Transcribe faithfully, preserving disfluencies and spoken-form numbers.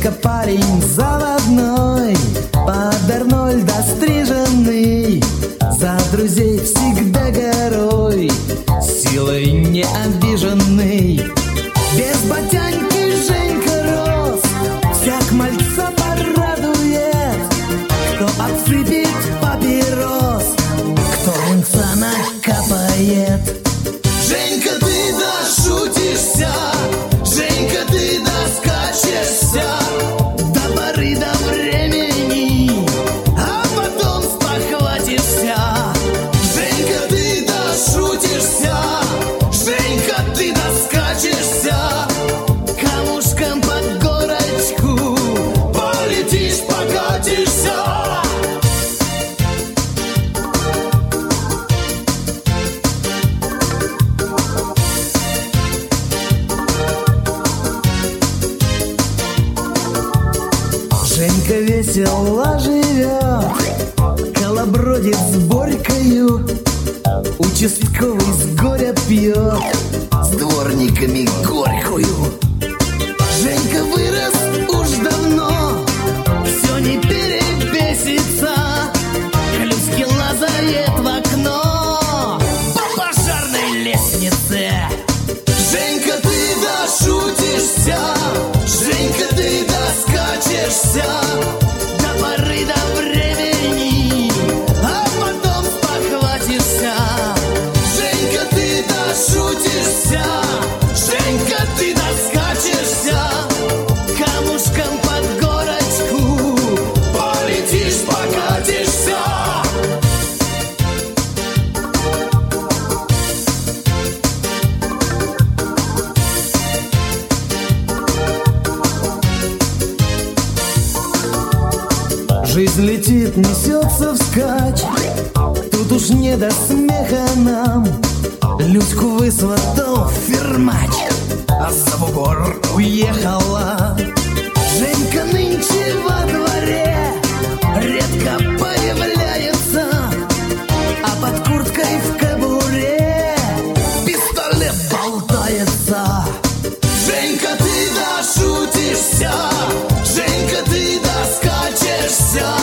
Женька парень заводной, под Арнольда стриженный, за друзей всегда горой, силой не обиженный. Без ботянки Женька рос, всяк мальца порадует, кто отсыпет папирос, кто венца накапает. Женька, ты дошутишься, Женька, ты доскачешься до поры до времени, а потом спохватишься. Женька, ты дошутишься, Женька, ты доскачешься, камушком под горочку полетишь, покатишься. Женька весело живет, колобродит с Борькою, участковый с горя пьет, с дворниками горькую. Женька вырос уж давно, все не перебесится, клюшки лазает в окно по пожарной лестнице. Женька, ты дошутишься, Женька, ты доскачешься до поры до времени, а потом спохватишься. Женька, ты дошутишься, Женька, ты доскачешься, камушком под горочку полетишь, покатишься. Жизнь летит, несется вскачь, тут уж не до смеха нам. Людьку высватал фермач, а за бугор уехала. Женька нынче во дворе редко появляется, а под курткой в кобуре пистолет болтается. Женька, ты дошутишься, Женька, ты доскачешься